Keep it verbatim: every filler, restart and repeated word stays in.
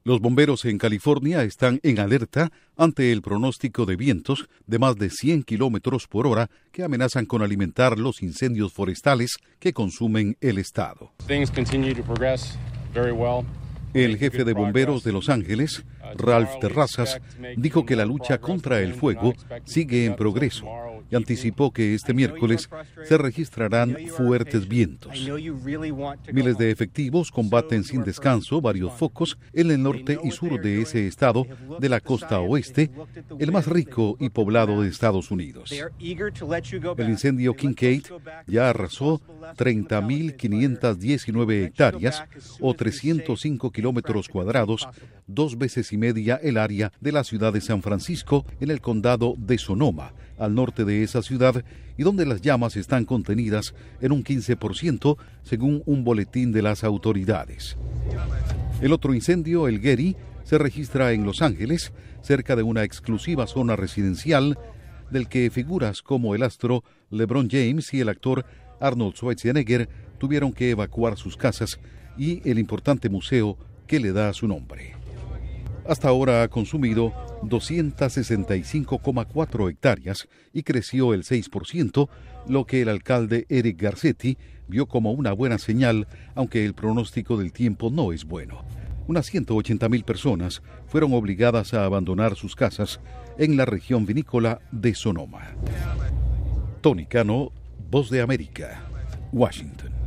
Los bomberos en California están en alerta ante el pronóstico de vientos de más de cien kilómetros por hora que amenazan con alimentar los incendios forestales que consumen el estado. El jefe de bomberos de Los Ángeles, Ralph Terrazas, dijo que la lucha contra el fuego sigue en progreso y anticipó que este miércoles se registrarán fuertes vientos. Miles de efectivos combaten sin descanso varios focos en el norte y sur de ese estado de la costa oeste, el más rico y poblado de Estados Unidos. El incendio Kincade ya arrasó treinta mil quinientas diecinueve hectáreas o trescientos cinco kilómetros cuadrados, dos veces y media el área de la ciudad de San Francisco en el condado de Sonoma, al norte de esa ciudad, y donde las llamas están contenidas en un quince por ciento, según un boletín de las autoridades. El otro incendio, el Getty, se registra en Los Ángeles, cerca de una exclusiva zona residencial, del que figuras como el astro LeBron James y el actor Arnold Schwarzenegger tuvieron que evacuar sus casas y el importante museo que le da su nombre. Hasta ahora ha consumido doscientas sesenta y cinco coma cuatro hectáreas y creció el seis por ciento, lo que el alcalde Eric Garcetti vio como una buena señal, aunque el pronóstico del tiempo no es bueno. Unas ciento ochenta mil personas fueron obligadas a abandonar sus casas en la región vinícola de Sonoma. Tony Cano, Voz de América, Washington.